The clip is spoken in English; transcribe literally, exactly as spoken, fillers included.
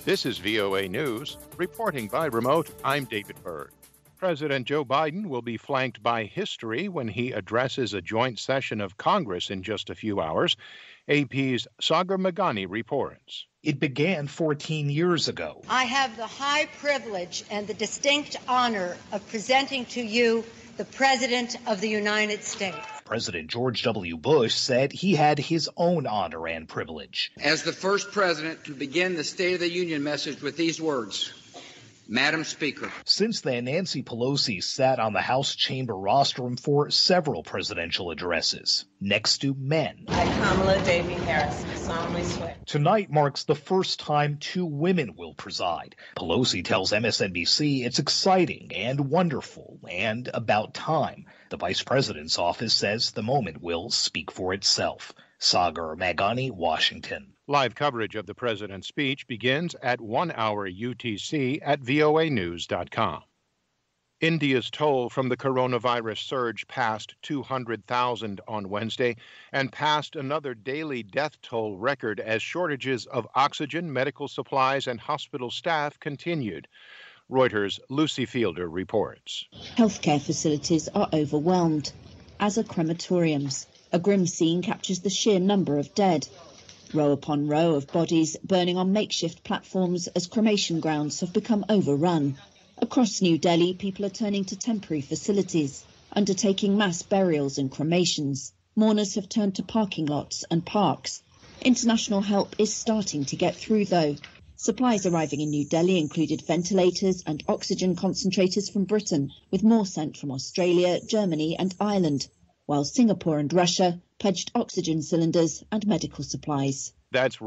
This is V O A News. Reporting by remote, I'm David Byrd. President Joe Biden will be flanked by history when he addresses a joint session of Congress in just a few hours. A P's Sagar Meghani reports. It began fourteen years ago. I have the high privilege and the distinct honor of presenting to you the President of the United States. President George W. Bush said he had his own honor and privilege. As the first president to begin the State of the Union message with these words, Madam Speaker. Since then, Nancy Pelosi sat on the House chamber rostrum for several presidential addresses, next to men. I, Kamala Devi Harris, solemnly swear. Tonight marks the first time two women will preside. Pelosi tells M S N B C it's exciting and wonderful and about time. The vice president's office says the moment will speak for itself. Sagar Meghani, Washington. Live coverage of the president's speech begins at one hour U T C at V O A news dot com. India's toll from the coronavirus surge passed two hundred thousand on Wednesday and passed another daily death toll record as shortages of oxygen, medical supplies, and hospital staff continued. Reuters' Lucy Fielder reports. Healthcare facilities are overwhelmed, as are crematoriums. A grim scene captures the sheer number of dead. Row upon row of bodies burning on makeshift platforms as cremation grounds have become overrun. Across New Delhi, people are turning to temporary facilities, undertaking mass burials and cremations. Mourners have turned to parking lots and parks. International help is starting to get through, though. Supplies arriving in New Delhi included ventilators and oxygen concentrators from Britain, with more sent from Australia, Germany and Ireland, while Singapore and Russia pledged oxygen cylinders and medical supplies. That's